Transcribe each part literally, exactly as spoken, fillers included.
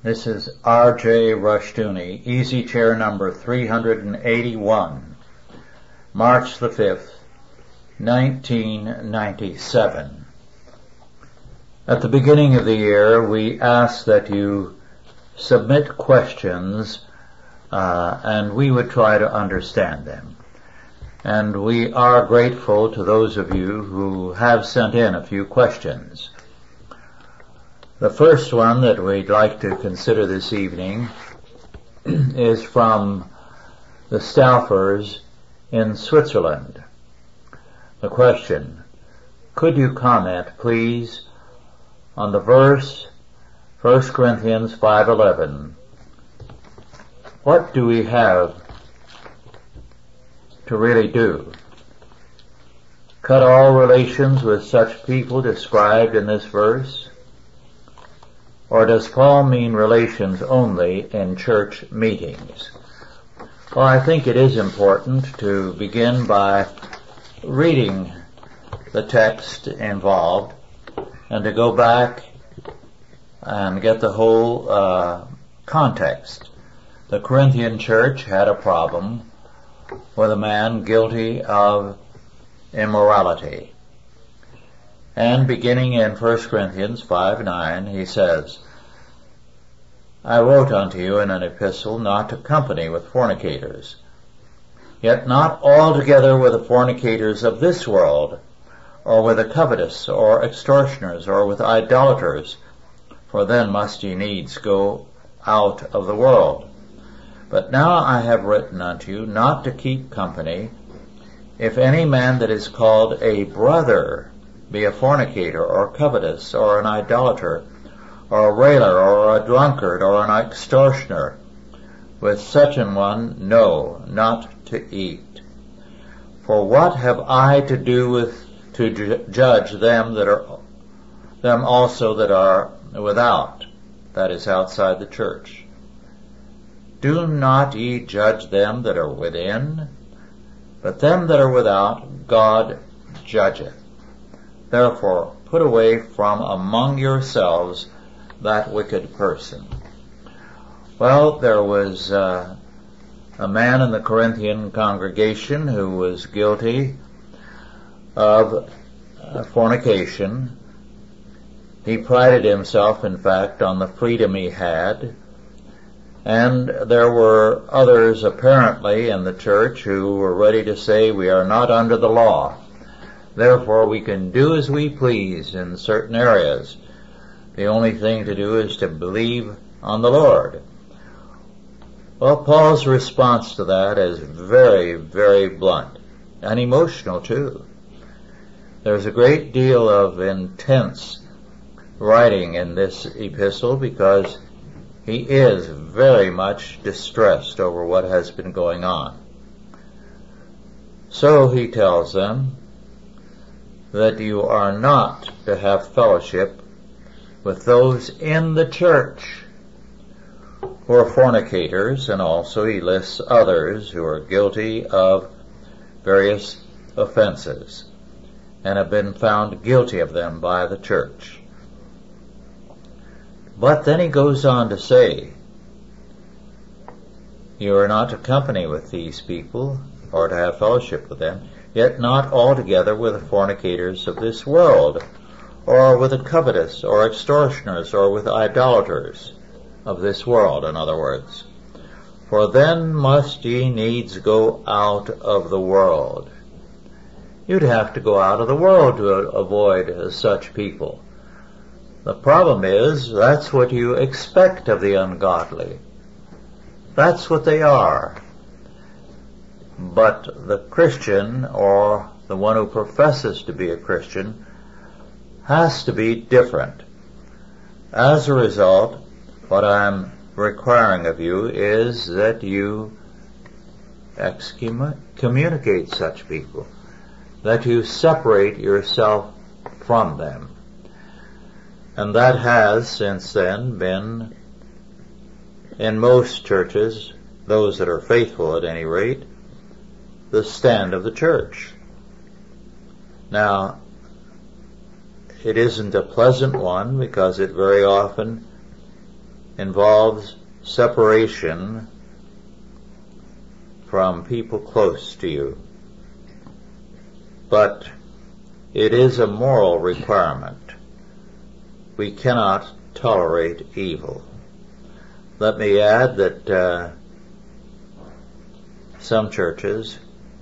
This is R J Rushdoony, easy chair number three hundred eighty-one, March the fifth, nineteen ninety-seven. At the beginning of the year, we ask that you submit questions, uh, and we would try to understand them. And we are grateful to those of you who have sent in a few questions. The first one that we'd like to consider this evening is from the Staufers in Switzerland. The question: could you comment, please, on the verse First Corinthians five eleven? What do we have to really do? Cut all relations with such people described in this verse? Or does Paul mean relations only in church meetings? Well, I think it is important to begin by reading the text involved and to go back and get the whole uh, context. The Corinthian church had a problem with a man guilty of immorality. And beginning in First Corinthians five nine, he says, I wrote unto you in an epistle not to company with fornicators, yet not altogether with the fornicators of this world, or with the covetous, or extortioners, or with idolaters, for then must ye needs go out of the world. But now I have written unto you not to keep company, if any man that is called a brother be a fornicator, or covetous, or an idolater, or a railer, or a drunkard, or an extortioner. With such an one, no, not to eat. For what have I to do with to ju- judge them that are them also that are without, that is outside the church? Do not ye judge them that are within, but them that are without God judgeth. Therefore put away from among yourselves that wicked person. Well, there was uh, a man in the Corinthian congregation who was guilty of uh, fornication. He prided himself, in fact, on the freedom he had. And there were others apparently in the church who were ready to say, we are not under the law. Therefore we can do as we please in certain areas. The only thing to do is to believe on the Lord. Well, Paul's response to that is very, very blunt and emotional too. There's a great deal of intense writing in this epistle because he is very much distressed over what has been going on. So he tells them that you are not to have fellowship with those in the church who are fornicators, and also he lists others who are guilty of various offenses and have been found guilty of them by the church. But then he goes on to say, you are not to company with these people, or to have fellowship with them, yet not altogether with the fornicators of this world, or with the covetous, or extortioners, or with idolaters of this world, in other words. For then must ye needs go out of the world. You'd have to go out of the world to avoid such people. The problem is, that's what you expect of the ungodly. That's what they are. But the Christian, or the one who professes to be a Christian, has to be different. As a result, what I'm requiring of you is that you excommunicate such people, that you separate yourself from them. And that has, since then, been, in most churches, those that are faithful at any rate, the stand of the church. Now, it isn't a pleasant one because it very often involves separation from people close to you. But it is a moral requirement. We cannot tolerate evil. Let me add that uh, some churches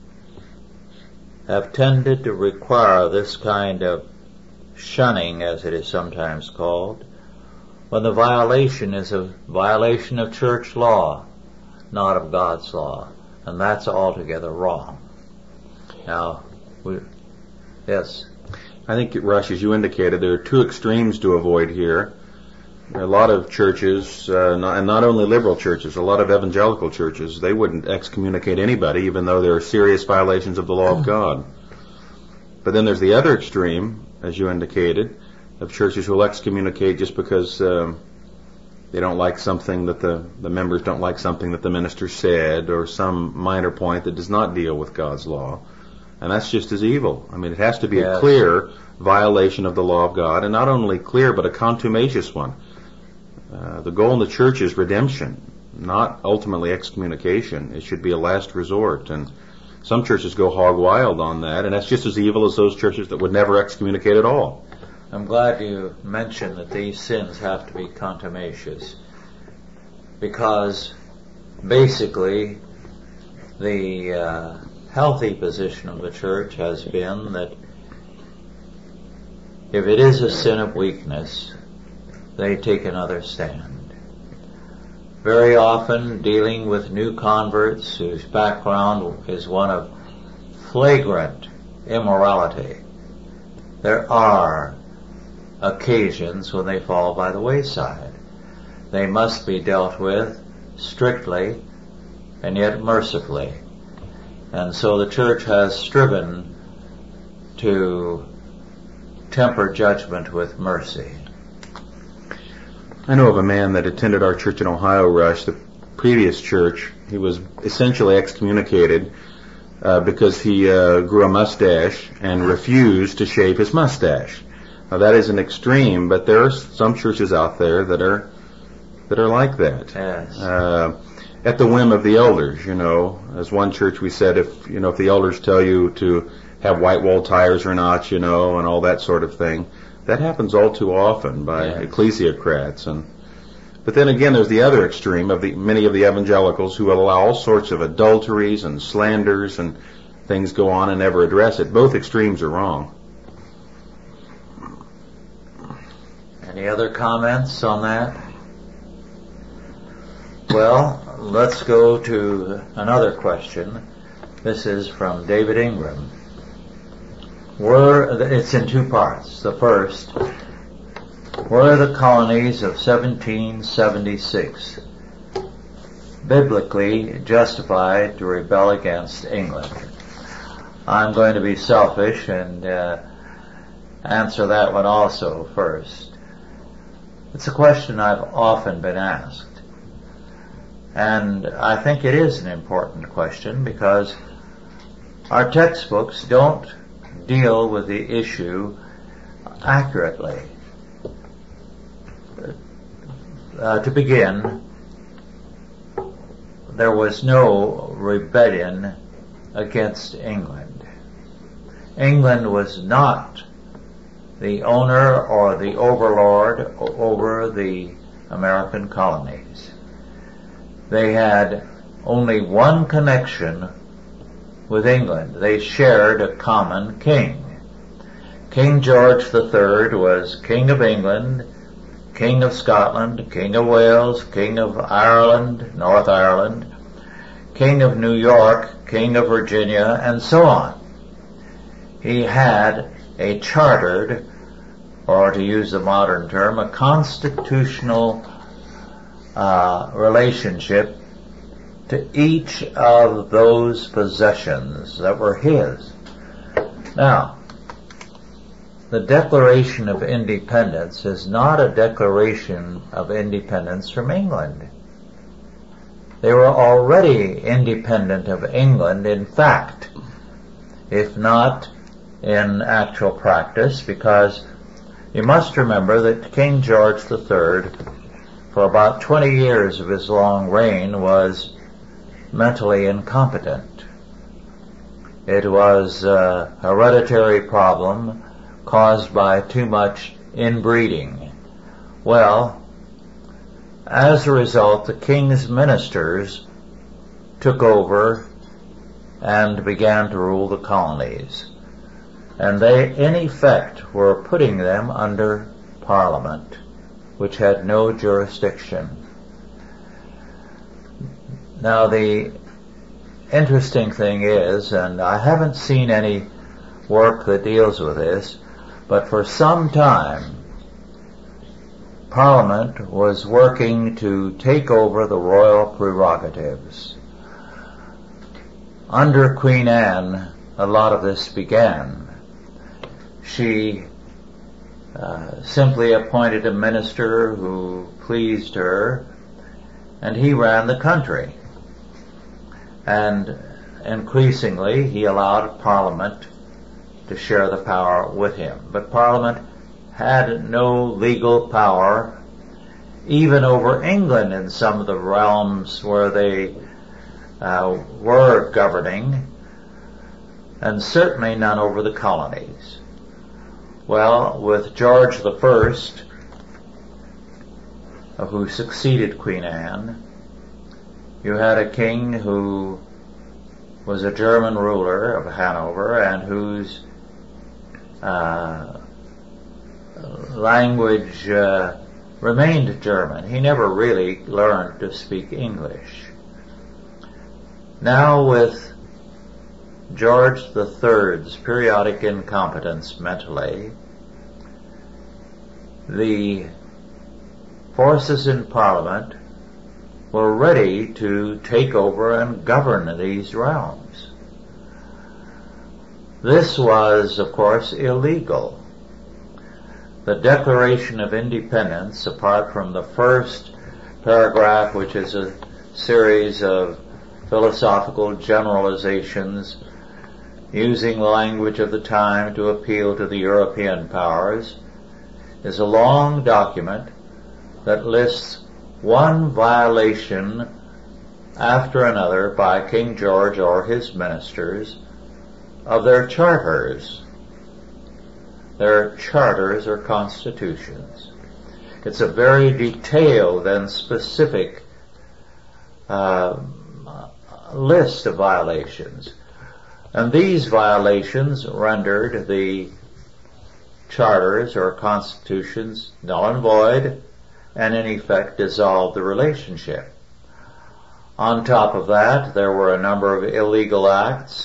have tended to require this kind of shunning, as it is sometimes called, when the violation is a violation of church law, not of God's law, and that's altogether wrong. Now, we, yes? I think, Rush, as you indicated, there are two extremes to avoid here. A lot of churches, uh, not, and not only liberal churches, a lot of evangelical churches, they wouldn't excommunicate anybody, even though there are serious violations of the law of God. But then there's the other extreme, as you indicated, of churches who will excommunicate just because um, they don't like something that the, the members don't like something that the minister said, or some minor point that does not deal with God's law. And that's just as evil. I mean, it has to be yes. a clear violation of the law of God, and not only clear, but a contumacious one. Uh, the goal in the church is redemption, not ultimately excommunication. It should be a last resort. And some churches go hog wild on that, and that's just as evil as those churches that would never excommunicate at all. I'm glad you mentioned that these sins have to be contumacious, because basically the uh, healthy position of the church has been that if it is a sin of weakness, they take another stand. Very often dealing with new converts whose background is one of flagrant immorality, there are occasions when they fall by the wayside. They must be dealt with strictly and yet mercifully. And so the church has striven to temper judgment with mercy. I know of a man that attended our church in Ohio, Rush, the previous church. He was essentially excommunicated uh, because he uh, grew a mustache and refused to shave his mustache. Now that is an extreme, but there are some churches out there that are that are like that. Yes. Uh, at the whim of the elders, you know. As one church we said, if you know if the elders tell you to have white wall tires or not, you know, and all that sort of thing. That happens all too often by yes. ecclesiocrats. And but then again, there's the other extreme of the many of the evangelicals who will allow all sorts of adulteries and slanders and things go on and never address it. Both extremes are wrong. Any other comments on that? Well, let's go to another question. This is from David Ingram. Were, it's in two parts. The first, were the colonies of seventeen seventy-six biblically justified to rebel against England? I'm going to be selfish and uh, answer that one also first. It's a question I've often been asked. And I think it is an important question because our textbooks don't deal with the issue accurately. Uh, to begin, there was no rebellion against England. England was not the owner or the overlord over the American colonies. They had only one connection with England. They shared a common king. King George the Third was King of England, King of Scotland, King of Wales, King of Ireland, North Ireland, King of New York, King of Virginia, and so on. He had a chartered, or to use the modern term, a constitutional uh, relationship to each of those possessions that were his. Now, the Declaration of Independence is not a declaration of independence from England. They were already independent of England in fact, if not in actual practice, because you must remember that King George the Third for about twenty years of his long reign, was mentally incompetent. It was a hereditary problem caused by too much inbreeding. Well, as a result, the king's ministers took over and began to rule the colonies. And they, in effect, were putting them under Parliament, which had no jurisdiction. Now, the interesting thing is, and I haven't seen any work that deals with this, but for some time, Parliament was working to take over the royal prerogatives. Under Queen Anne, a lot of this began. She uh, simply appointed a minister who pleased her, and he ran the country. And increasingly, he allowed Parliament to share the power with him. But Parliament had no legal power, even over England in some of the realms where they uh, were governing, and certainly none over the colonies. Well, with George the First, who succeeded Queen Anne, you had a king who was a German ruler of Hanover and whose uh, language uh, remained German. He never really learned to speak English. Now, with George the Third's periodic incompetence mentally, the forces in Parliament were ready to take over and govern these realms. This was, of course, illegal. The Declaration of Independence, apart from the first paragraph, which is a series of philosophical generalizations using the language of the time to appeal to the European powers, is a long document that lists one violation after another by King George or his ministers of their charters, their charters or constitutions. It's a very detailed and specific uh, list of violations. And these violations rendered the charters or constitutions null and void, and in effect dissolved the relationship. On top of that, there were a number of illegal acts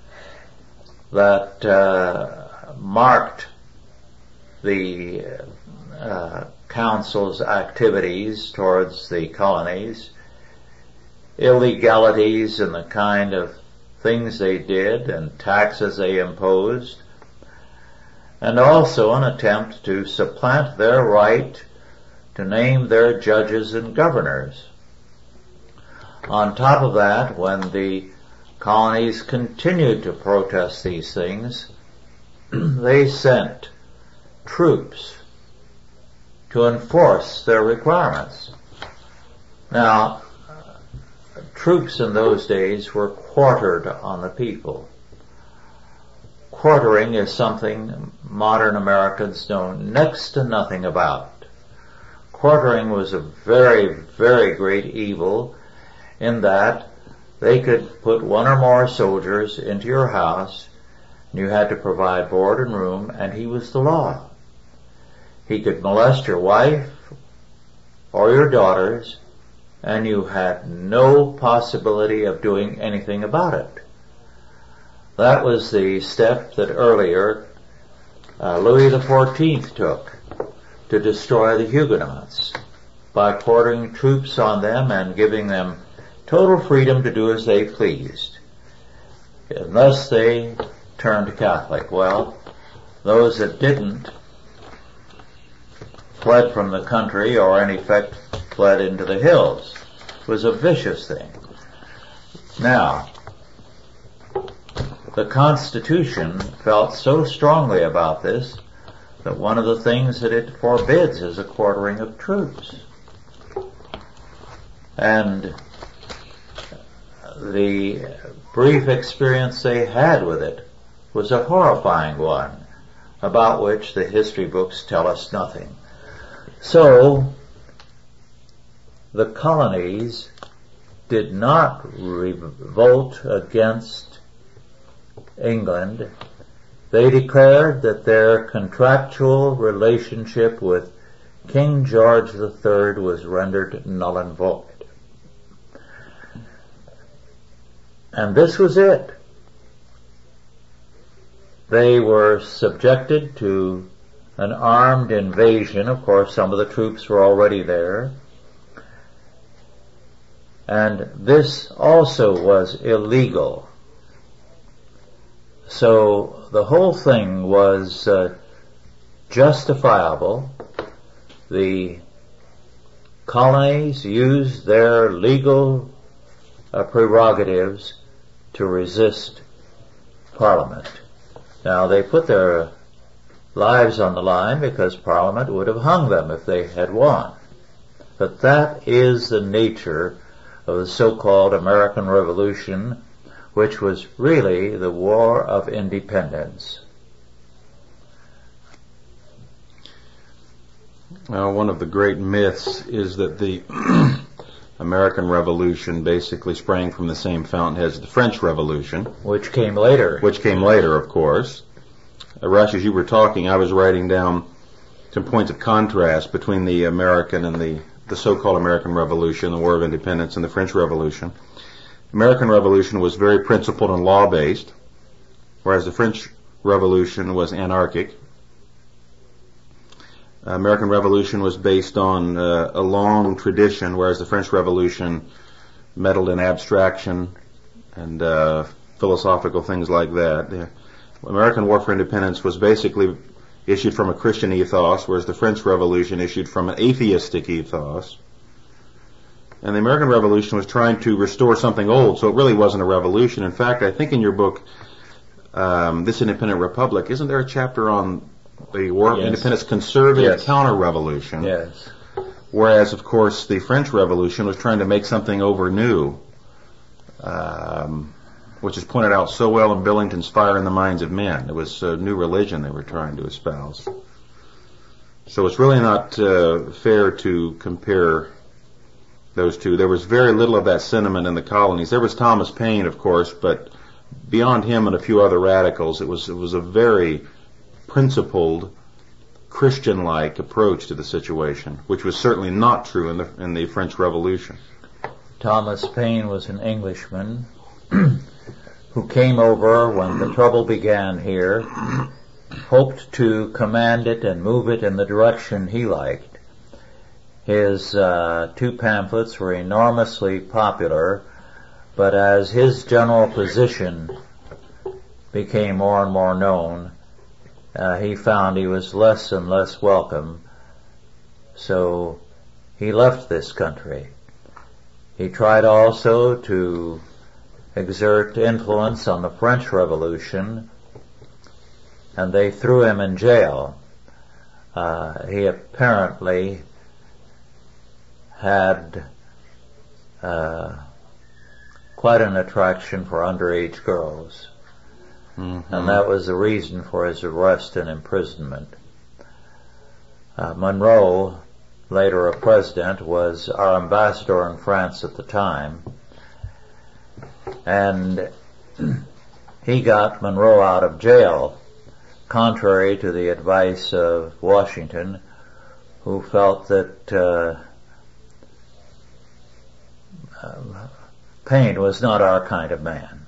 that uh, marked the uh, council's activities towards the colonies, illegalities in the kind of things they did and taxes they imposed, and also an attempt to supplant their right to name their judges and governors. On top of that, when the colonies continued to protest these things, they sent troops to enforce their requirements. Now, troops in those days were quartered on the people. Quartering is something modern Americans know next to nothing about. Quartering was a very, very great evil in that they could put one or more soldiers into your house, and you had to provide board and room, and he was the law. He could molest your wife or your daughters, and you had no possibility of doing anything about it. That was the step that earlier uh, Louis the Fourteenth took to destroy the Huguenots by quartering troops on them and giving them total freedom to do as they pleased, unless they turned Catholic. Well, those that didn't fled from the country, or in effect fled into the hills. It was a vicious thing. Now, the Constitution felt so strongly about this that one of the things that it forbids is a quartering of troops. And the brief experience they had with it was a horrifying one, about which the history books tell us nothing. So, the colonies did not revolt against England. They declared that their contractual relationship with King George the Third was rendered null and void. And this was it. They were subjected to an armed invasion. Of course, some of the troops were already there. And this also was illegal. So the whole thing was uh, justifiable. The colonies used their legal uh, prerogatives to resist Parliament. Now, they put their lives on the line because Parliament would have hung them if they had won. But that is the nature of the so-called American Revolution, which was really the War of Independence. Now, one of the great myths is that the American Revolution basically sprang from the same fountain as the French Revolution. Which came later. Which came later, of course. Uh, Rush, as you were talking, I was writing down some points of contrast between the American and the, the so-called American Revolution, the War of Independence, and the French Revolution. The American Revolution was very principled and law-based, whereas the French Revolution was anarchic. Uh, American Revolution was based on uh, a long tradition, whereas the French Revolution meddled in abstraction and uh, philosophical things like that. The American War for Independence was basically issued from a Christian ethos, whereas the French Revolution issued from an atheistic ethos. And the American Revolution was trying to restore something old, so it really wasn't a revolution. In fact, I think in your book, um, This Independent Republic, isn't there a chapter on the War of Yes. Independence, conservative Yes. counter-revolution? Yes. Whereas, of course, the French Revolution was trying to make something over new, um, which is pointed out so well in Billington's Fire in the Minds of Men. It was a new religion they were trying to espouse. So it's really not uh, fair to compare those two. There was very little of that sentiment in the colonies. There was Thomas Paine, of course, but beyond him and a few other radicals, it was it was a very principled, Christian-like approach to the situation, which was certainly not true in the in the French Revolution. Thomas Paine was an Englishman who came over when the trouble began here, hoped to command it and move it in the direction he liked. His uh, two pamphlets were enormously popular, but as his general position became more and more known, uh, he found he was less and less welcome, so he left this country. He tried also to exert influence on the French Revolution, and they threw him in jail. Uh, he apparently had uh, quite an attraction for underage girls, mm-hmm. and that was the reason for his arrest and imprisonment. Uh, Monroe, later a president, was our ambassador in France at the time, and he got Monroe out of jail, contrary to the advice of Washington, who felt that uh, um, Paine was not our kind of man.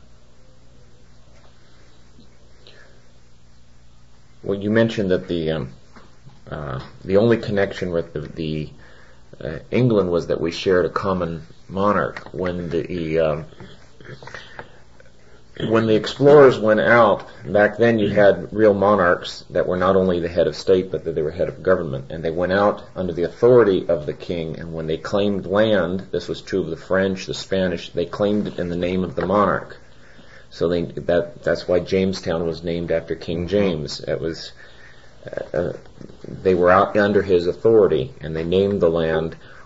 Well, you mentioned that the um, uh, the only connection with the, the uh, England was that we shared a common monarch. When the um, when the explorers went out, back then you had real monarchs that were not only the head of state, but that they were head of government. And they went out under the authority of the king, and when they claimed land, this was true of the French, the Spanish, they claimed it in the name of the monarch. So they, that that's why Jamestown was named after King James. It was uh, they were out under his authority, and they named the land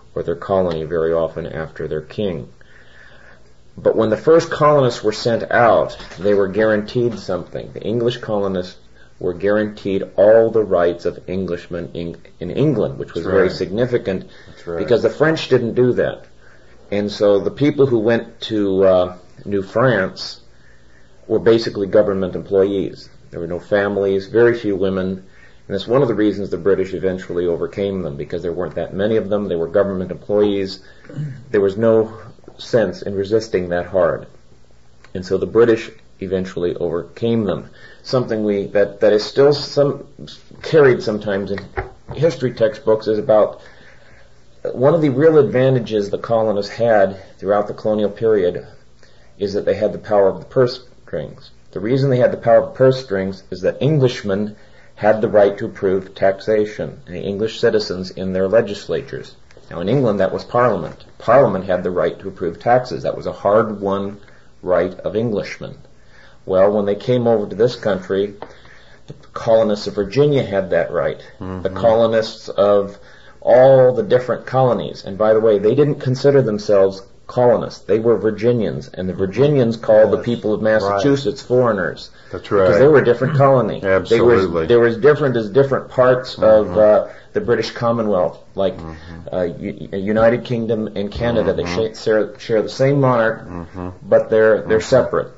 or their colony very often after their king. But when the first colonists were sent out, they were guaranteed something. The English colonists were guaranteed all the rights of Englishmen in, in England, which was That's very right. significant That's right. because the French didn't do that. And so the people who went to uh, New France were basically government employees. There were no families, very few women, and it's one of the reasons the British eventually overcame them, because there weren't that many of them. They were government employees. There was no sense in resisting that hard. And so the British eventually overcame them. Something we that, that is still some carried sometimes in history textbooks is about one of the real advantages the colonists had throughout the colonial period is that they had the power of the purse strings. The reason they had the power of the purse strings is that Englishmen had the right to approve taxation, and the English citizens in their legislatures. Now in England that was Parliament. Parliament had the right to approve taxes. That was a hard-won right of Englishmen. Well, when they came over to this country, the colonists of Virginia had that right. Mm-hmm. The colonists of all the different colonies. And by the way, they didn't consider themselves colonists. They were Virginians, and the Virginians called yes. the people of Massachusetts right. foreigners. That's right. Because they were a different colony. Absolutely. They were, they were as different as different parts mm-hmm. of uh, the British Commonwealth, like mm-hmm. uh, U- United Kingdom and Canada. Mm-hmm. They sh- share, share the same monarch, mm-hmm. but they're they're mm-hmm. separate.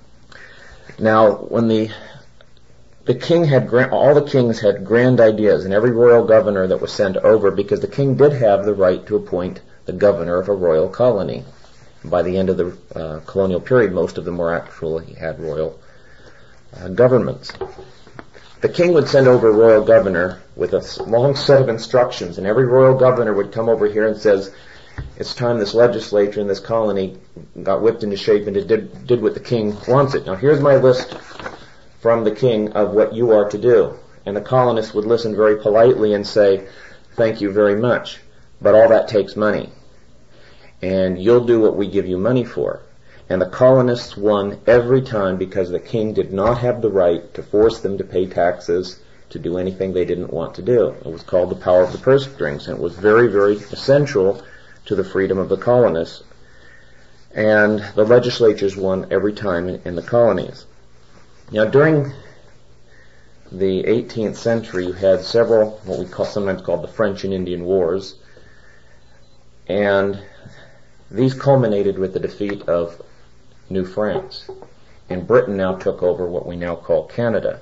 Now, when the the king had gra- all the kings had grand ideas, and every royal governor that was sent over, because the king did have the right to appoint the governor of a royal colony. By the end of the uh, colonial period, most of them were actually had royal uh, governments. The king would send over a royal governor with a long set of instructions, and every royal governor would come over here and says, it's time this legislature in this colony got whipped into shape and it did, did what the king wants it. Now here's my list from the king of what you are to do. And the colonists would listen very politely and say, thank you very much, but all that takes money. And you'll do what we give you money for. And the colonists won every time because the king did not have the right to force them to pay taxes, to do anything they didn't want to do. It was called the power of the purse strings, and it was very, very essential to the freedom of the colonists. And the legislatures won every time in, in the colonies. Now, during the eighteenth century, you had several, what we call sometimes called the French and Indian Wars, and these culminated with the defeat of New France. And Britain now took over what we now call Canada.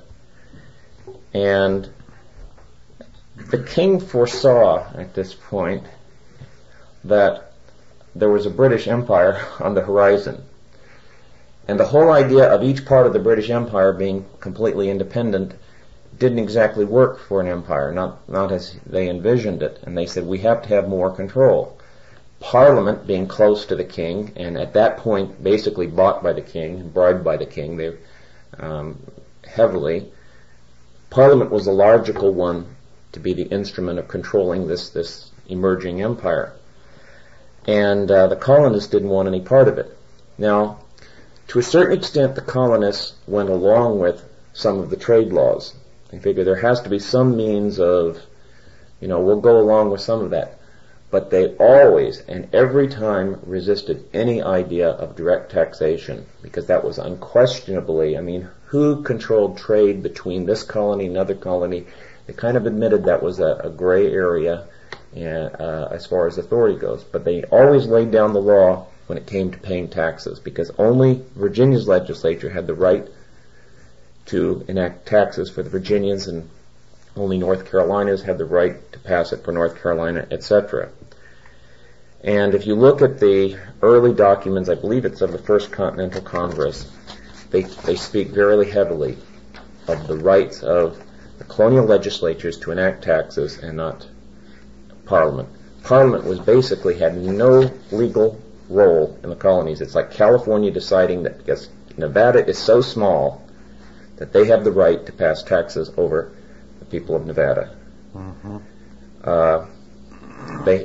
And the king foresaw at this point that there was a British Empire on the horizon. And the whole idea of each part of the British Empire being completely independent didn't exactly work for an empire, not, not as they envisioned it. And they said, we have to have more control. Parliament being close to the king, and at that point basically bought by the king, bribed by the king, they um, heavily. Parliament was the logical one to be the instrument of controlling this, this emerging empire. And uh, the colonists didn't want any part of it. Now, to a certain extent, the colonists went along with some of the trade laws. They figured there has to be some means of, you know, we'll go along with some of that. But they always and every time resisted any idea of direct taxation, because that was unquestionably, I mean, who controlled trade between this colony and another colony? They kind of admitted that was a, a gray area uh, as far as authority goes. But they always laid down the law when it came to paying taxes, because only Virginia's legislature had the right to enact taxes for the Virginians, and only North Carolina's had the right to pass it for North Carolina, et cetera. And if you look at the early documents, I believe it's of the First Continental Congress, they, they speak very heavily of the rights of the colonial legislatures to enact taxes and not Parliament. Parliament was basically had no legal role in the colonies. It's like California deciding that because Nevada is so small that they have the right to pass taxes over the people of Nevada. Mm-hmm. Uh, they,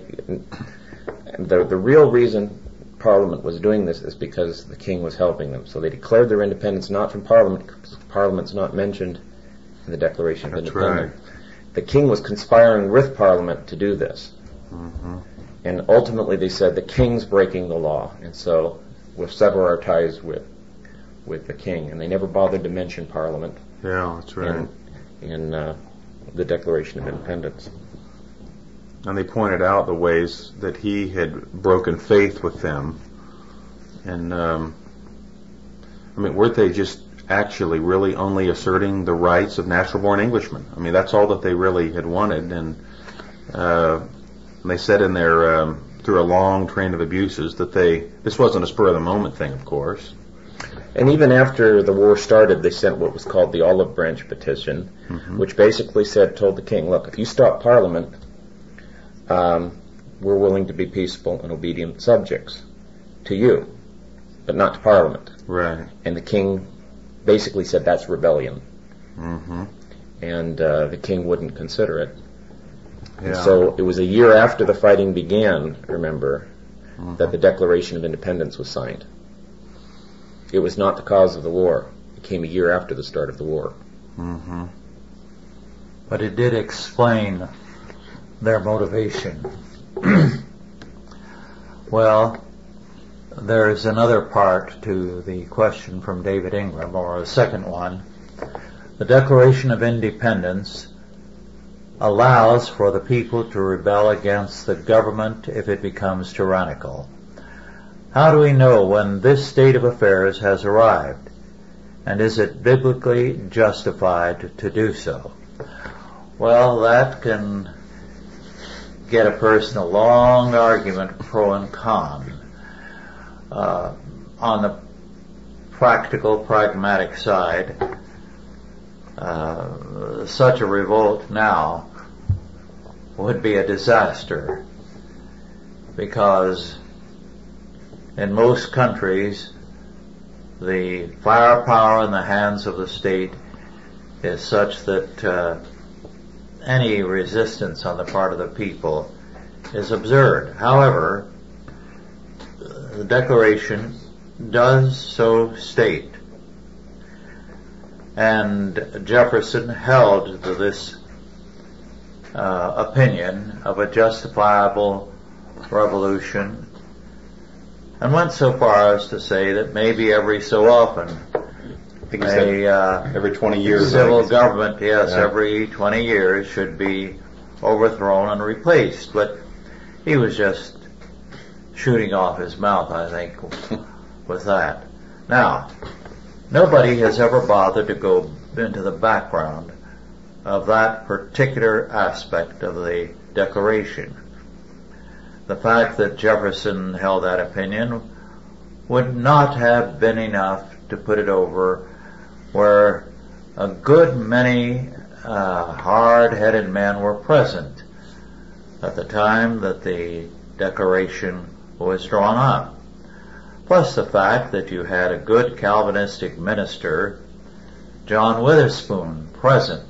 the, the real reason Parliament was doing this is because the king was helping them. So they declared their independence not from Parliament, because Parliament's not mentioned in the Declaration of That's Independence. Right. The king was conspiring with Parliament to do this. Mm-hmm. and ultimately they said the king's breaking the law, and so we'll sever our ties with with the king. And they never bothered to mention Parliament. Yeah, that's right. In, in uh, the Declaration of Independence. And they pointed out the ways that he had broken faith with them. And, um, I mean, weren't they just actually really only asserting the rights of natural-born Englishmen? I mean, that's all that they really had wanted. And uh, they said in their, um, through a long train of abuses, that they, this wasn't a spur-of-the-moment thing, of course. And even after the war started, they sent what was called the Olive Branch Petition, mm-hmm. which basically said, told the king, look, if you stop Parliament, um, we're willing to be peaceful and obedient subjects to you, but not to Parliament. Right. And the king basically said that's rebellion. Mm-hmm. And uh, the king wouldn't consider it. Yeah. And so it was a year after the fighting began, remember, mm-hmm. that the Declaration of Independence was signed. It was not the cause of the war. It came a year after the start of the war. Mm-hmm. But it did explain their motivation. Well, there's another part to the question from David Ingram, or a second one. The Declaration of Independence allows for the people to rebel against the government if it becomes tyrannical. How do we know when this state of affairs has arrived? And is it biblically justified to do so? Well, that can get a person a long argument, pro and con. Uh, on the practical, pragmatic side, uh, such a revolt now would be a disaster, because in most countries, the firepower in the hands of the state is such that uh, any resistance on the part of the people is absurd. However, the Declaration does so state, and Jefferson held to this uh, opinion of a justifiable revolution, and went so far as to say that maybe every so often, I think a uh, every twenty years, civil government, yes, yeah. every twenty years should be overthrown and replaced. But he was just shooting off his mouth, I think, with that. Now, nobody has ever bothered to go into the background of that particular aspect of the Declaration. The fact that Jefferson held that opinion would not have been enough to put it over where a good many uh, hard-headed men were present at the time that the Declaration was drawn up. Plus the fact that you had a good Calvinistic minister, John Witherspoon, present,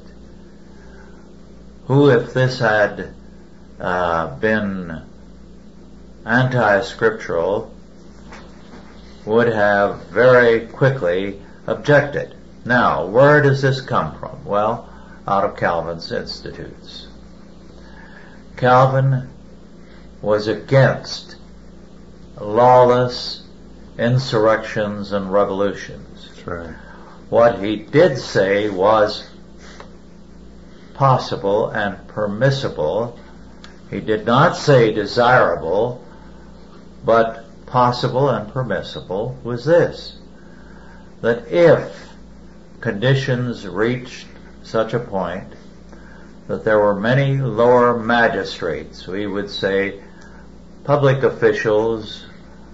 who, if this had uh, been anti-scriptural, would have very quickly objected. Now, where does this come from? Well, out of Calvin's Institutes. Calvin was against lawless insurrections and revolutions. That's right. What he did say was possible and permissible. He did not say desirable, but possible and permissible was this: that if conditions reached such a point that there were many lower magistrates, we would say public officials,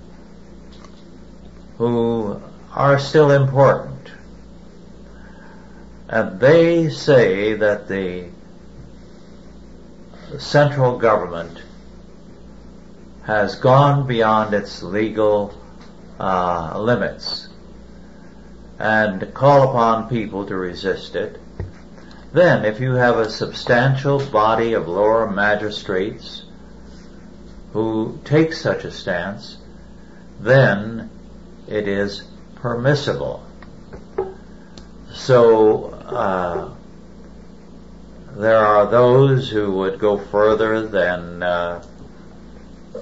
who are still important, and they say that the central government has gone beyond its legal uh, limits and call upon people to resist it, then if you have a substantial body of lower magistrates who take such a stance, then it is permissible. So uh, there are those who would go further than uh,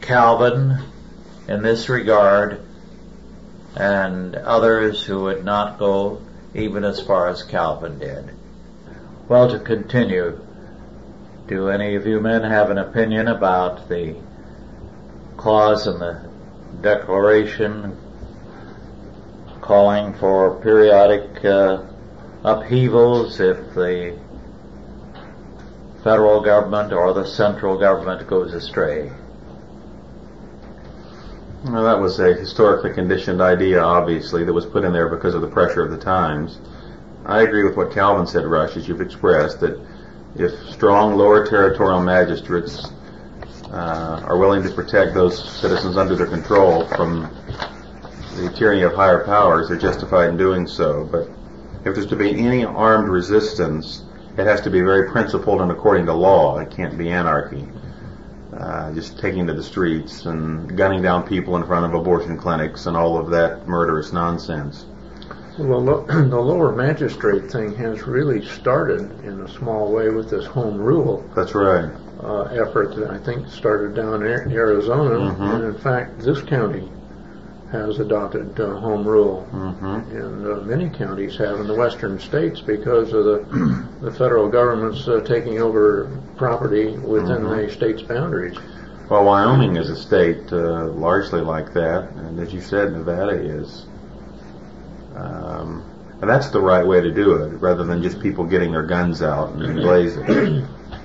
Calvin in this regard, and others who would not go even as far as Calvin did. Well, to continue, do any of you men have an opinion about the clause in the Declaration calling for periodic uh, upheavals if the federal government or the central government goes astray? Well, that was a historically conditioned idea, obviously, that was put in there because of the pressure of the times. I agree with what Calvin said, Rush, as you've expressed, that if strong lower territorial magistrates uh, are willing to protect those citizens under their control from the tyranny of higher powers, they're justified in doing so. But if there's to be any armed resistance, it has to be very principled and according to law. It can't be anarchy. Uh, just taking to the streets and gunning down people in front of abortion clinics and all of that murderous nonsense. Well, the, lo- the lower magistrate thing has really started in a small way with this home rule. That's right. Uh, effort that I think started down in Arizona, mm-hmm. and in fact this county has adopted uh, home rule, mm-hmm. and uh, many counties have in the western states because of the the federal government's uh, taking over property within mm-hmm. the state's boundaries. Well, Wyoming is a state uh, largely like that, and as you said, Nevada is. Um, and that's the right way to do it, rather than just people getting their guns out and blazing.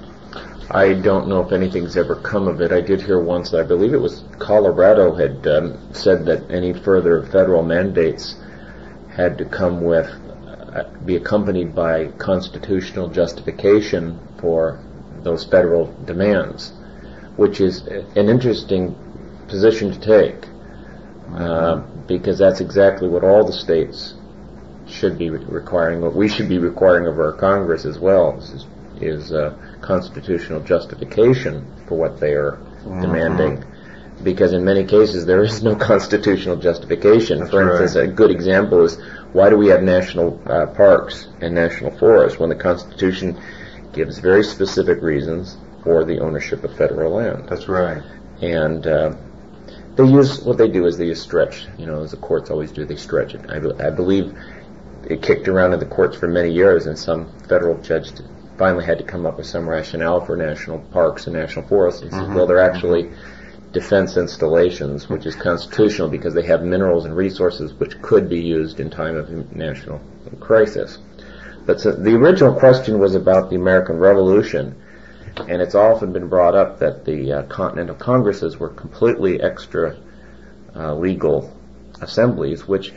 I don't know if anything's ever come of it. I did hear once that I believe it was Colorado had um, said that any further federal mandates had to come with, uh, be accompanied by constitutional justification for those federal demands, which is an interesting position to take, uh, because that's exactly what all the states should be requiring, what we should be requiring of our Congress as well, is, is uh, constitutional justification for what they are mm-hmm. demanding, because in many cases there is no constitutional justification. That's for instance, right. A good example is, why do we have national uh, parks and national forests when the Constitution gives very specific reasons for the ownership of federal land? That's right. And uh, they use, what they do is they just stretch, you know, as the courts always do, they stretch it. I, be, I believe it kicked around in the courts for many years, and some federal judge finally had to come up with some rationale for national parks and national forests. He says, mm-hmm. well, they're actually defense installations, which is constitutional because they have minerals and resources which could be used in time of national crisis. But so the original question was about the American Revolution, and it's often been brought up that the uh, Continental Congresses were completely extra uh, legal assemblies, which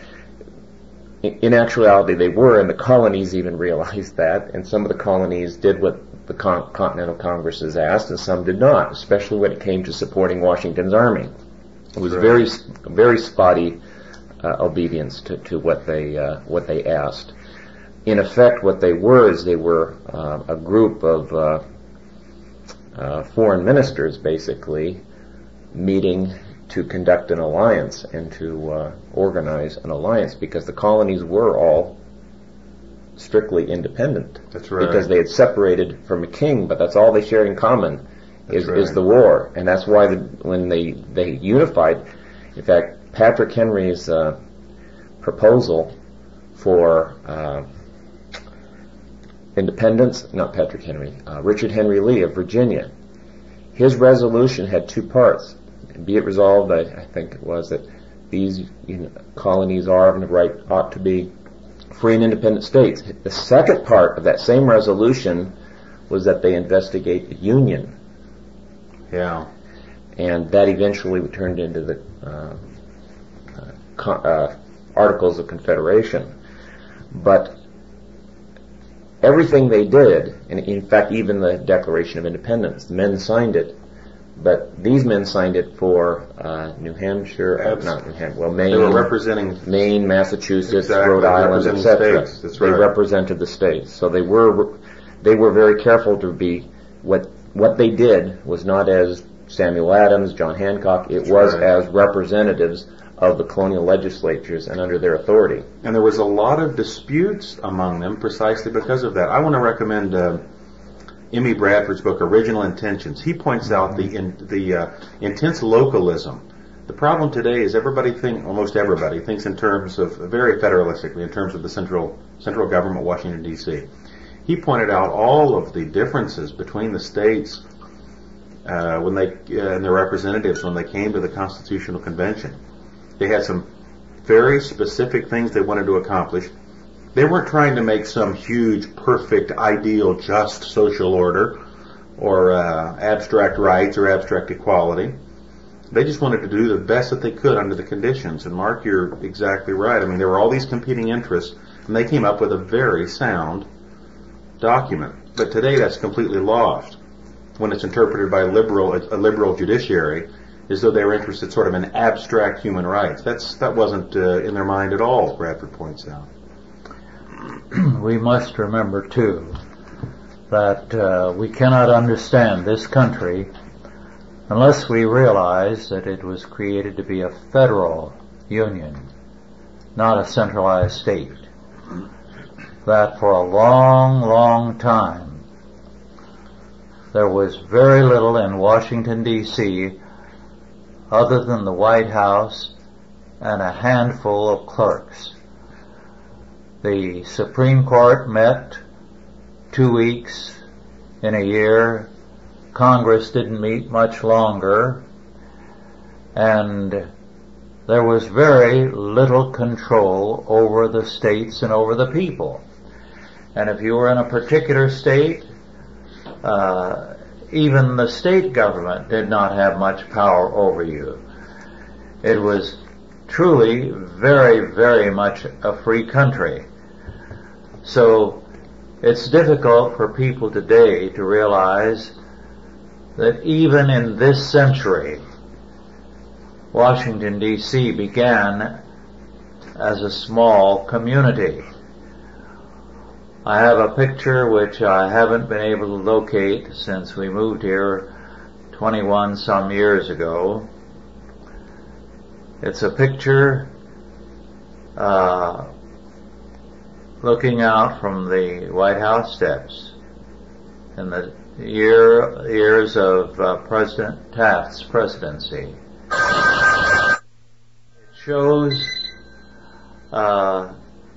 in actuality they were, and the colonies even realized that, and some of the colonies did what the Con- Continental Congresses asked, and some did not, especially when it came to supporting Washington's army. It was right. very, very spotty uh, obedience to, to what they uh, what they asked. In effect, what they were is they were uh, a group of uh, uh, foreign ministers, basically, meeting to conduct an alliance and to uh, organize an alliance, because the colonies were all strictly independent. That's right. Because they had separated from a king, but that's all they shared in common is, right. is the war. And that's why the, when they, they unified, in fact, Patrick Henry's uh, proposal for uh, independence, not Patrick Henry, uh, Richard Henry Lee of Virginia, his resolution had two parts. Be it resolved, I, I think it was, that these you know, colonies are and the right ought to be free and independent states. The second part of that same resolution was that they investigate the Union. Yeah. And that eventually turned into the uh, uh, con- uh, Articles of Confederation. But everything they did, and in fact even the Declaration of Independence, the men signed it, but these men signed it for uh, New Hampshire, uh, not New Hampshire, well, Maine. They were representing Maine, Massachusetts, exactly, Rhode Island, et cetera. That's They right. represented the states, so they were they were very careful to be what what they did was not as Samuel Adams, John Hancock. It That's was right. as representatives of the colonial legislatures and under their authority. And there was a lot of disputes among them precisely because of that. I want to recommend uh, Emmy Bradford's book, Original Intentions, he points out the in, the uh, intense localism. The problem today is everybody think, almost everybody thinks in terms of, very federalistically, in terms of the central central government, Washington, D C. He pointed out all of the differences between the states uh, when they uh, and their representatives when they came to the Constitutional Convention. They had some very specific things they wanted to accomplish. They weren't trying to make some huge, perfect, ideal, just social order or uh, abstract rights or abstract equality. They just wanted to do the best that they could under the conditions. And Mark, you're exactly right. I mean, there were all these competing interests, and they came up with a very sound document. But today that's completely lost when it's interpreted by a liberal, a liberal judiciary as though they were interested sort of in abstract human rights. That's That wasn't uh, in their mind at all, Bradford points out. We must remember, too, that uh, we cannot understand this country unless we realize that it was created to be a federal union, not a centralized state. That for a long, long time, there was very little in Washington, D C other than the White House and a handful of clerks. The Supreme Court met two weeks in a year. Congress didn't meet much longer, and there was very little control over the states and over the people. And if you were in a particular state, uh, even the state government did not have much power over you. It was truly very, very much a free country. So it's difficult for people today to realize that even in this century, Washington, D C began as a small community. I have a picture which I haven't been able to locate since we moved here twenty-one some years ago. It's a picture uh, looking out from the White House steps in the year years of uh, President Taft's presidency. It shows uh,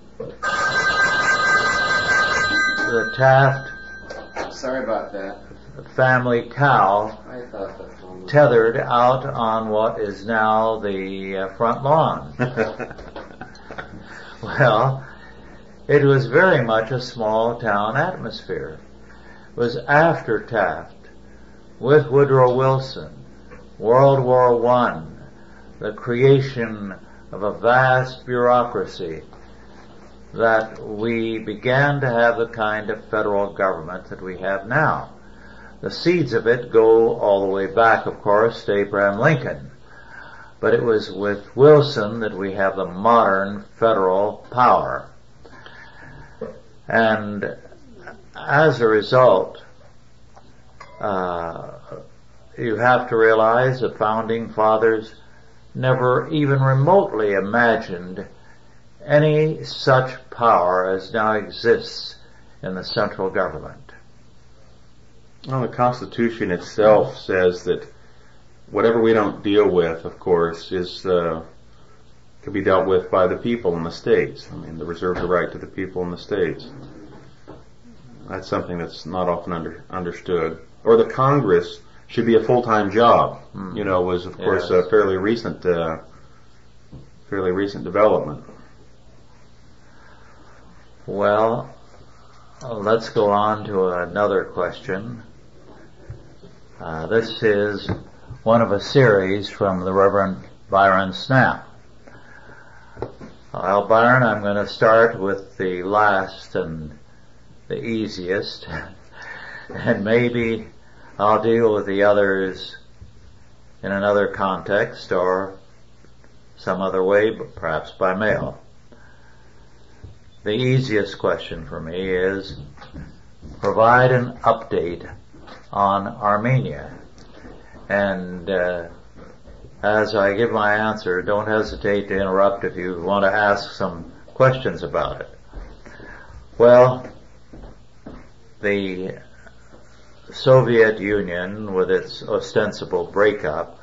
the Taft Sorry about that. family cow I thought that one was... tethered out on what is now the uh, front lawn. Well, it was very much a small town atmosphere. It was after Taft, with Woodrow Wilson, World War One, the creation of a vast bureaucracy, that we began to have the kind of federal government that we have now. The seeds of it go all the way back, of course, to Abraham Lincoln. But it was with Wilson that we have the modern federal power. And as a result, uh, you have to realize the Founding Fathers never even remotely imagined any such power as now exists in the central government. Well, the Constitution itself says that whatever we don't deal with, of course, is uh, can be dealt with by the people in the states. I mean, the reserves the right to the people in the states. That's something that's not often under, understood. Or the Congress should be a full-time job. Mm. You know, was of course yes. a fairly recent, uh, fairly recent development. Well, let's go on to another question. Uh, this is one of a series from the Reverend Byron Snapp. Well, Byron, I'm going to start with the last and the easiest, and maybe I'll deal with the others in another context or some other way, but perhaps by mail. The easiest question for me is provide an update on Armenia. And uh, as I give my answer, don't hesitate to interrupt if you want to ask some questions about it. Well, the Soviet Union, with its ostensible breakup,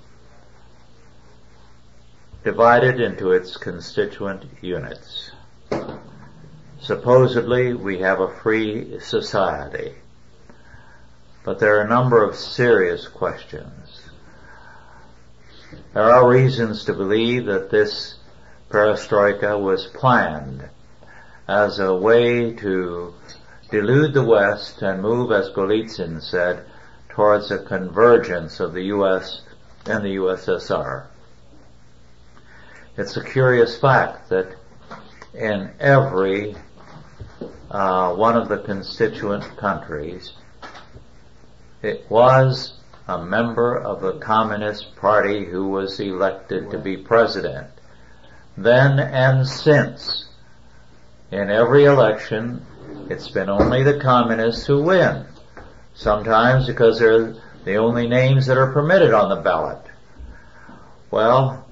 divided into its constituent units. Supposedly, we have a free society, but there are a number of serious questions. There are reasons to believe that this perestroika was planned as a way to delude the West and move, as Golitsyn said, towards a convergence of the U S and the U S S R. It's a curious fact that in every uh, one of the constituent countries, it was a member of the Communist Party who was elected to be president. Then and since, in every election, it's been only the communists who win. Sometimes because they're the only names that are permitted on the ballot. Well,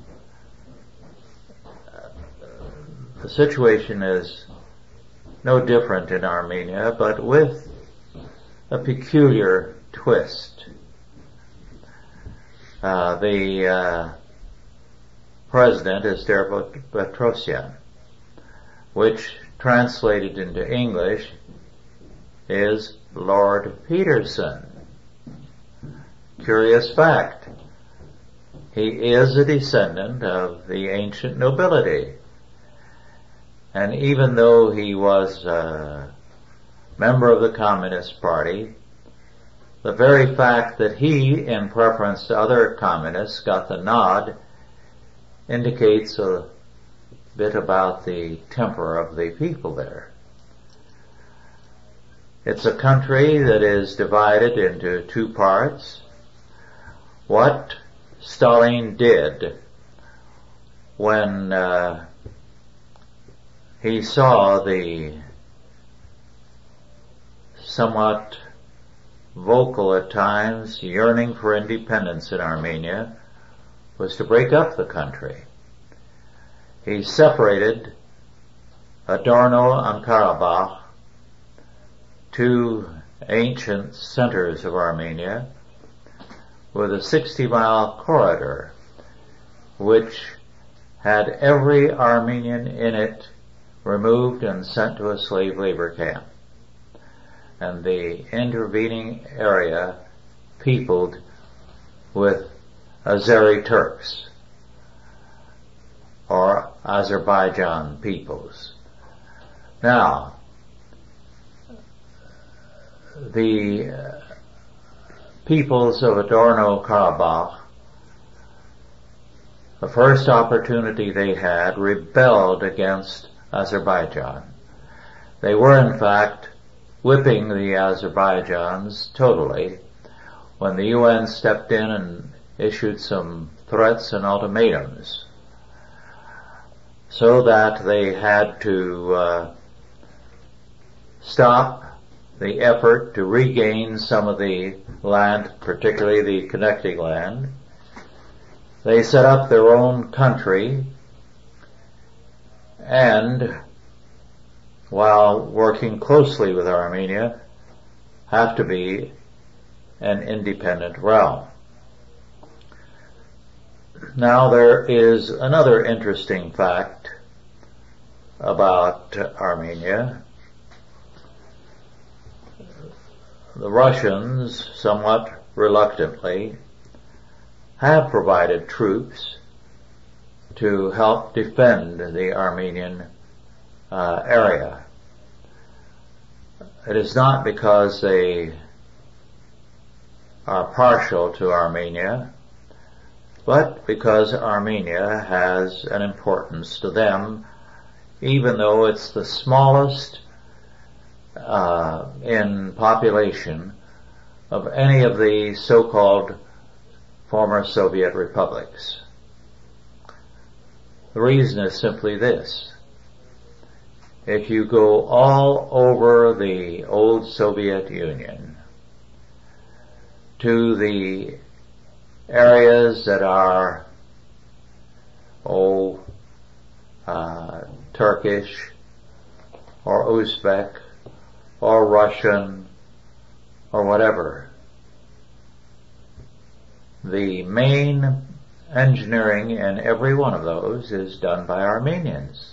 the situation is no different in Armenia, but with a peculiar twist. Uh, the uh, president is Derek Petrosyan, which translated into English is Lord Peterson. Curious fact. He is a descendant of the ancient nobility. And even though he was a member of the Communist Party, the very fact that he, in preference to other communists, got the nod indicates a bit about the temper of the people there. It's a country that is divided into two parts. What Stalin did when uh, he saw the somewhat vocal at times yearning for independence in Armenia was to break up the country. He separated Adorno and Karabakh, two ancient centers of Armenia, with a sixty-mile corridor which had every Armenian in it removed and sent to a slave labor camp, and the intervening area peopled with Azeri Turks or Azerbaijan peoples. Now, the uh, peoples of Adorno-Karabakh, the first opportunity they had, rebelled against Azerbaijan. They were, in fact, whipping the Azerbaijans totally when the U N stepped in and issued some threats and ultimatums, so that they had to uh, stop the effort to regain some of the land, particularly the connecting land. They set up their own country, and while working closely with Armenia, have to be an independent realm. Now, there is another interesting fact about Armenia. The Russians, somewhat reluctantly, have provided troops to help defend the Armenian uh, area. It is not because they are partial to Armenia, but because Armenia has an importance to them, even though it's the smallest uh, in population of any of the so-called former Soviet republics. The reason is simply this. If you go all over the old Soviet Union to the areas that are, oh, uh, Turkish or Uzbek or Russian or whatever. The main engineering in every one of those is done by Armenians.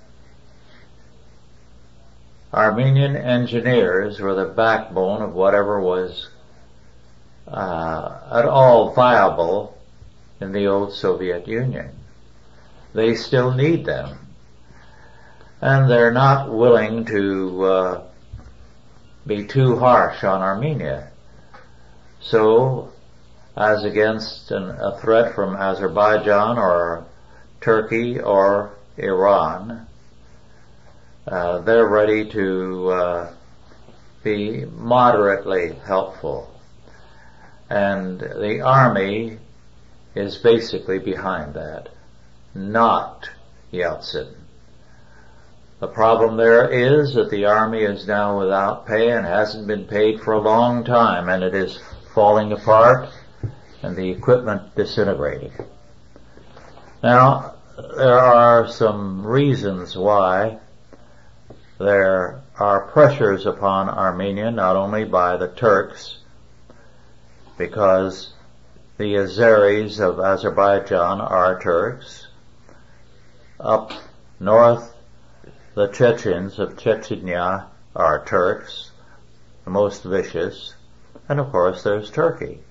Armenian engineers were the backbone of whatever was uh, at all viable in the old Soviet Union. They still need them. And they're not willing to uh, be too harsh on Armenia. So, as against an, a threat from Azerbaijan or Turkey or Iran, uh, they're ready to uh, be moderately helpful. And the army is basically behind that, not Yeltsin. The problem there is that the army is now without pay and hasn't been paid for a long time, and it is falling apart and the equipment disintegrating. Now, there are some reasons why there are pressures upon Armenia, not only by the Turks, because the Azeris of Azerbaijan are Turks. Up north, the Chechens of Chechnya are Turks, the most vicious, and of course there's Turkey.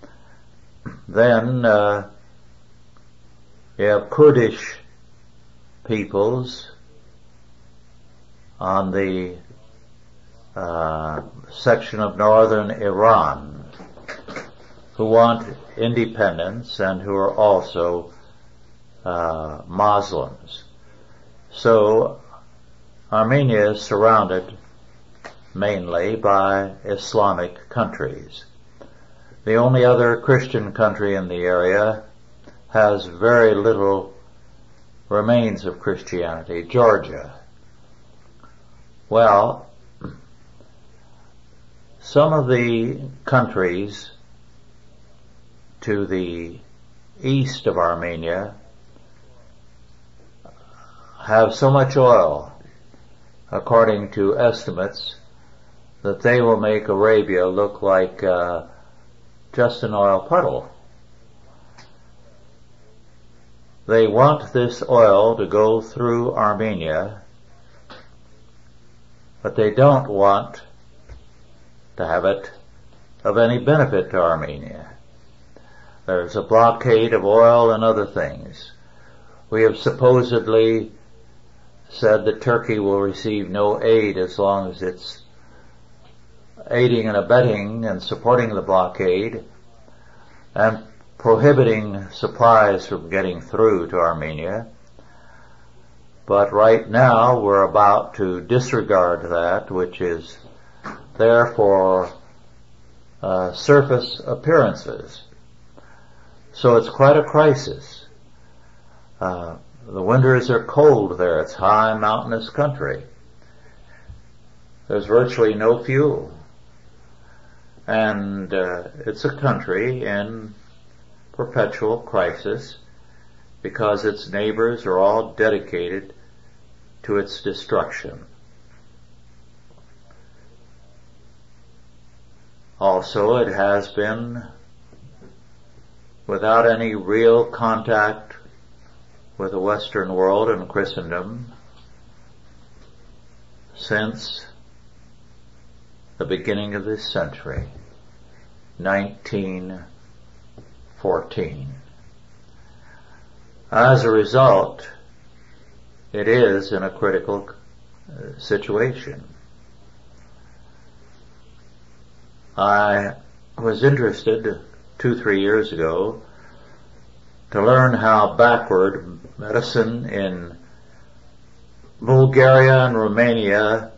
Then uh, you have Kurdish peoples on the uh, section of northern Iran who want independence and who are also uh, Muslims. So Armenia is surrounded mainly by Islamic countries. The only other Christian country in the area has very little remains of Christianity, Georgia. Well, some of the countries to the east of Armenia have so much oil, according to estimates, that they will make Arabia look like uh, just an oil puddle. They want this oil to go through Armenia, but they don't want to have it of any benefit to Armenia. There's a blockade of oil and other things. We have supposedly said that Turkey will receive no aid as long as it's aiding and abetting and supporting the blockade and prohibiting supplies from getting through to Armenia. But right now we're about to disregard that, which is there for uh, surface appearances. So it's quite a crisis. Uh, the winters are cold there. It's high mountainous country. There's virtually no fuel. And uh, it's a country in perpetual crisis because its neighbors are all dedicated to its destruction. Also, it has been without any real contact with the Western world and Christendom since the beginning of this century, nineteen fourteen. As a result, it is in a critical uh, situation. I was interested two, three years ago to learn how backward medicine in Bulgaria and Romania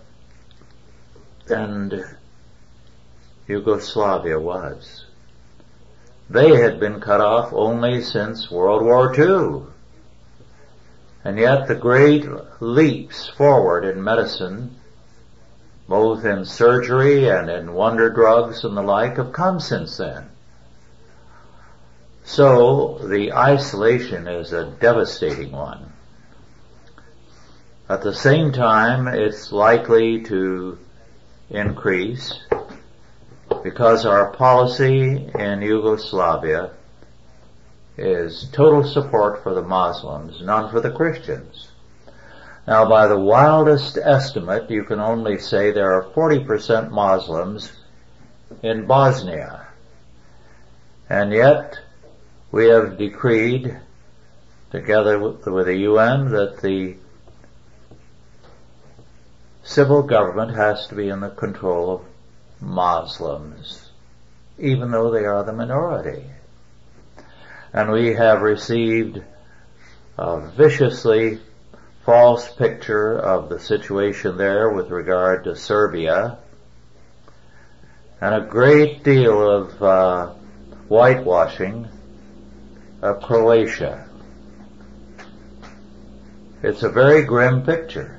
and Yugoslavia was. They had been cut off only since World War Two. And yet the great leaps forward in medicine, both in surgery and in wonder drugs and the like, have come since then. So the isolation is a devastating one. At the same time, it's likely to increase because our policy in Yugoslavia is total support for the Muslims, none for the Christians. Now, by the wildest estimate, you can only say there are forty percent Muslims in Bosnia. And yet, we have decreed, together with the, with the U N, that the civil government has to be in the control of Muslims, even though they are the minority. And we have received a viciously false picture of the situation there with regard to Serbia, and a great deal of uh, whitewashing of Croatia. It's a very grim picture.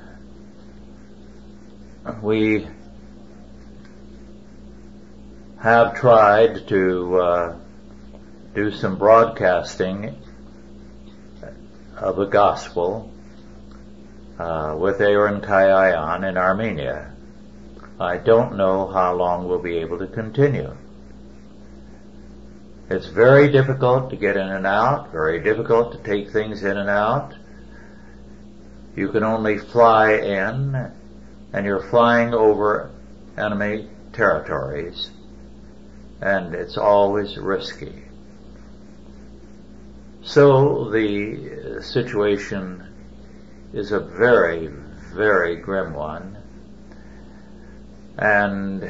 We have tried to uh, do some broadcasting of the gospel uh, with Aaron Kayayan in Armenia. I don't know how long we'll be able to continue. It's very difficult to get in and out, very difficult to take things in and out. You can only fly in, and you're flying over enemy territories, and it's always risky. So the situation is a very, very grim one, and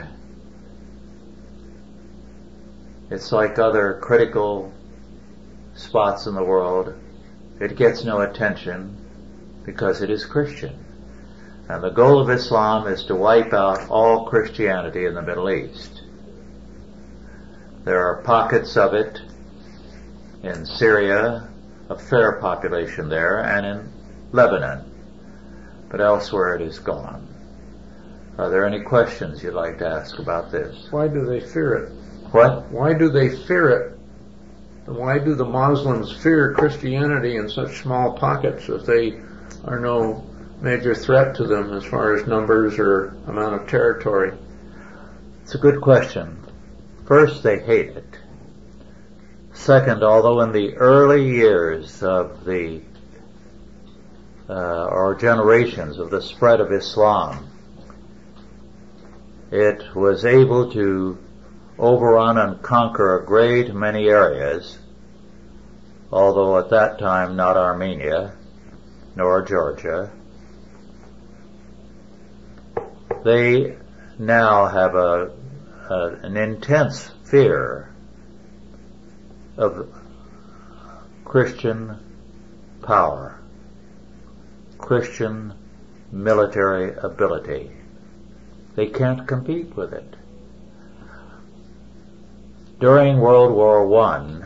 it's like other critical spots in the world. It gets no attention because it is Christian. And the goal of Islam is to wipe out all Christianity in the Middle East. There are pockets of it in Syria, a fair population there, and in Lebanon, but elsewhere it is gone. Are there any questions you'd like to ask about this? Why do they fear it? What? Why do they fear it? And why do the Muslims fear Christianity in such small pockets if they are no major threat to them as far as numbers or amount of territory? It's a good question. First, they hate it. Second, although in the early years of the, uh, or generations of the spread of Islam, it was able to overrun and conquer a great many areas, although at that time not Armenia, nor Georgia. They now have a, a an intense fear of Christian power, Christian military ability. They can't compete with it. During World War One,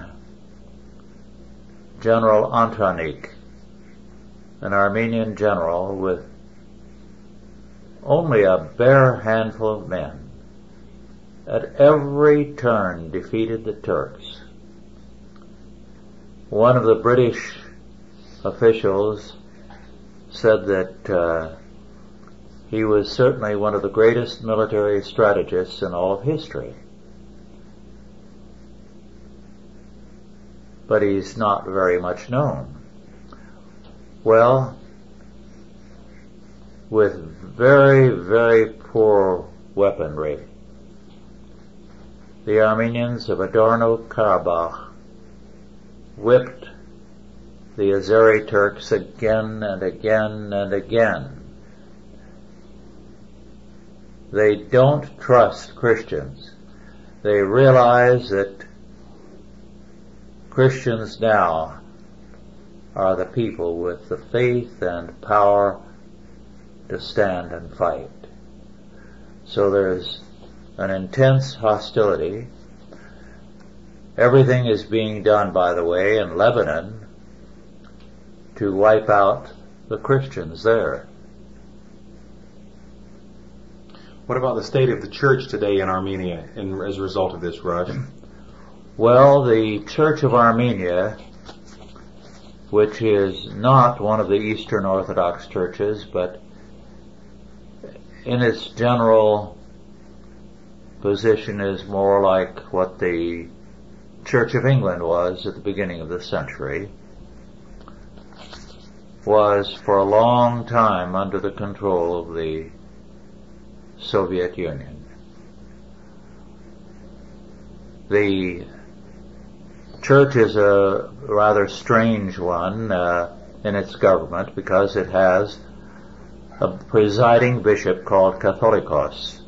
General Antranik, an Armenian general with only a bare handful of men, at every turn defeated the Turks. One of the British officials said that uh, he was certainly one of the greatest military strategists in all of history. But he's not very much known. Well, with very, very poor weaponry, the Armenians of Adorno-Karabakh whipped the Azeri Turks again and again and again. They don't trust Christians. They realize that Christians now are the people with the faith and power to stand and fight. So there's an intense hostility. Everything is being done, by the way, in Lebanon to wipe out the Christians there. What about the state of the church today in Armenia in, as a result of this rush? Well, the Church of Armenia, which is not one of the Eastern Orthodox churches, but in its general position is more like what the Church of England was at the beginning of the century, was for a long time under the control of the Soviet Union. The church is a rather strange one uh, in its government because it has a presiding bishop called Catholicos,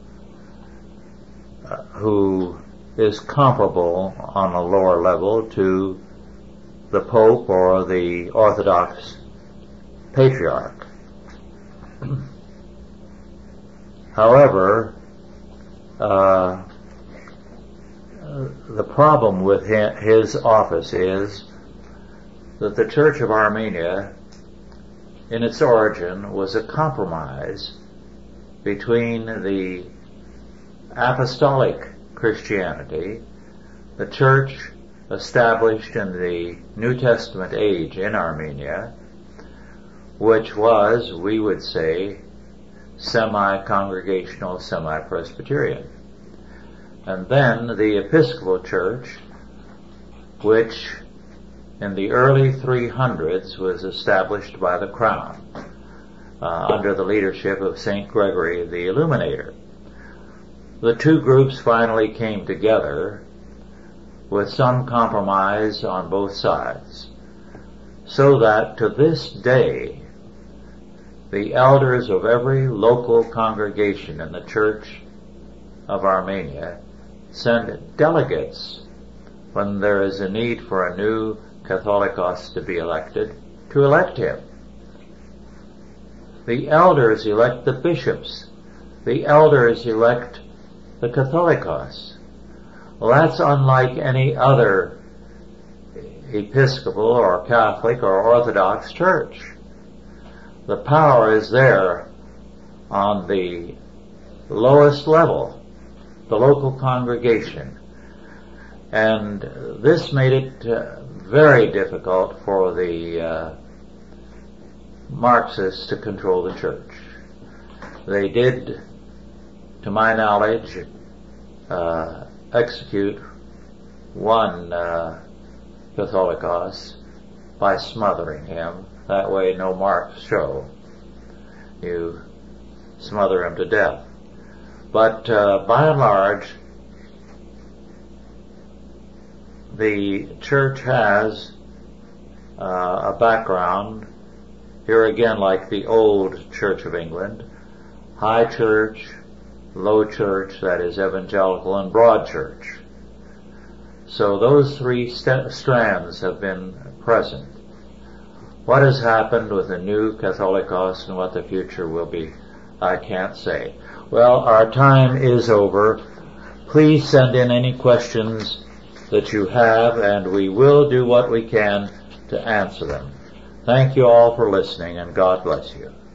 uh, who is comparable on a lower level to the Pope or the Orthodox Patriarch. However, uh, the problem with his office is that the Church of Armenia, in its origin, was a compromise between the apostolic Christianity, the church established in the New Testament age in Armenia, which was, we would say, semi-congregational, semi-Presbyterian. And then the Episcopal Church, which in the early three hundreds was established by the Crown uh, under the leadership of Saint Gregory the Illuminator. The two groups finally came together with some compromise on both sides, so that to this day the elders of every local congregation in the Church of Armenia send delegates when there is a need for a new Catholicos to be elected, to elect him. The elders elect the bishops. The elders elect the Catholicos. Well, that's unlike any other Episcopal or Catholic or Orthodox church. The power is there on the lowest level, the local congregation. And this made it uh, very difficult for the uh, Marxists to control the church. They did, to my knowledge, uh, execute one uh, Catholicos by smothering him. That way no marks show. You smother him to death. But uh, by and large, the church has uh, a background, here again like the old Church of England, high church, low church, that is evangelical, and broad church. So those three st- strands have been present. What has happened with the new Catholicos and what the future will be, I can't say. Well, our time is over. Please send in any questions that you have, and we will do what we can to answer them. Thank you all for listening, and God bless you.